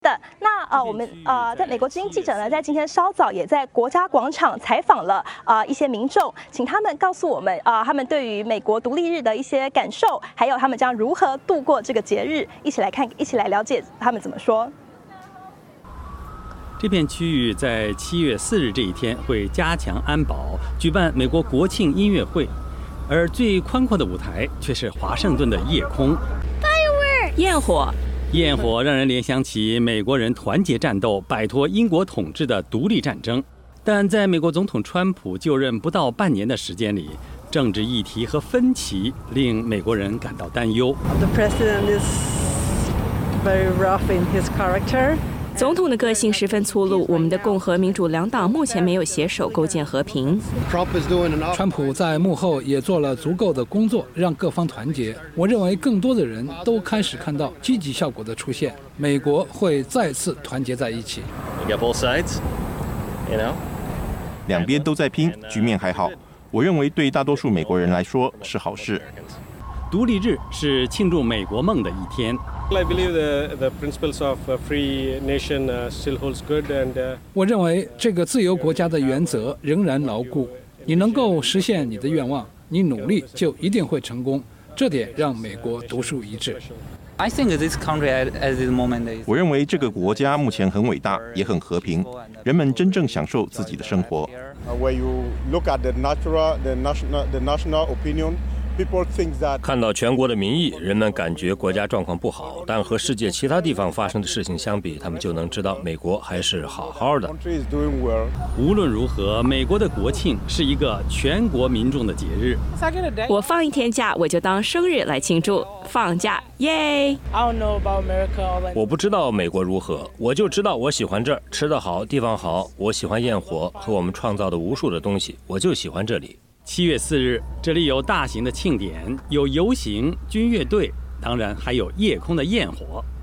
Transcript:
的那我们在美国之音记者呢，在今天稍早也在国家广场采访了一些民众，请他们告诉我们他们对于美国独立日的一些感受，还有他们将如何度过这个节日，一起来看，一起来了解他们怎么说。 这片区域在7月4日这一天会加强安保，举办美国国庆音乐会，而最宽阔的舞台却是华盛顿的夜空。焰火让人联想起美国人团结战斗，摆脱英国统治的独立战争。但在美国总统川普就任不到半年的时间里，政治议题和分歧令美国人感到担忧。 The president is very rough in his character. 总统的个性十分粗鲁，我们的共和民主两党目前没有携手构建和平。 川普在幕后也做了足够的工作，让各方团结。我认为更多的人都开始看到积极效果的出现，美国会再次团结在一起。 两边都在拼，局面还好。我认为对大多数美国人来说是好事。 独立日是庆祝美国梦的一天。 I believe the principles of a free nation still holds good and 我认为这个自由国家的原则仍然牢固。你能够实现你的愿望，你努力就一定会成功。这点让美国独树一帜。 我认为这个国家目前很伟大，也很和平，人们真正享受自己的生活。 When you look at the national opinion. 看到全国的民意，人们感觉国家状况不好，但和世界其他地方发生的事情相比，他们就能知道美国还是好好的。 无论如何，美国的国庆是一个全国民众的节日。 我放一天假，我就当生日来庆祝，放假，耶！ 我不知道美国如何，我就知道我喜欢这儿，吃得好，地方好，我喜欢焰火和我们创造的无数的东西，我就喜欢这里。 7月4日，这里有大型的庆典，有游行、军乐队，当然还有夜空的焰火。